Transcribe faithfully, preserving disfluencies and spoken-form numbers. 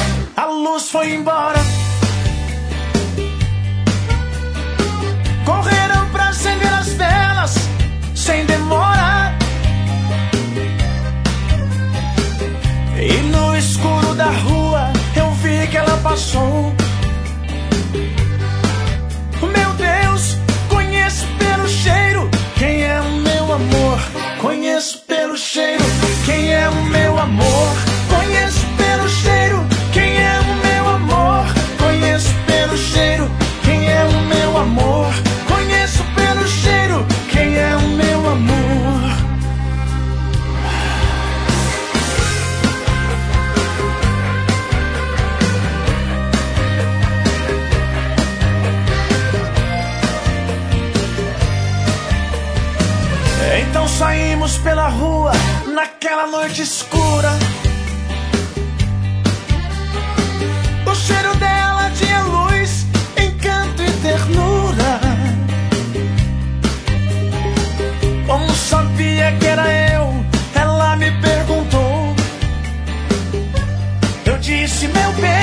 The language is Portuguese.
A luz foi embora. Correram pra acender as velas sem demora. E no escuro da rua eu vi que ela passou. Meu Deus, conheço pelo cheiro quem é o meu amor. Conheço pelo cheiro quem é o meu amor. Conheço pelo cheiro quem é o meu amor. Conheço pelo cheiro quem é o meu amor. Conheço pelo cheiro quem é o meu amor. Então saímos pela rua naquela noite escura. O cheiro dela tinha luz, encanto e ternura. Como sabia que era eu, ela me perguntou. Eu disse, meu bem,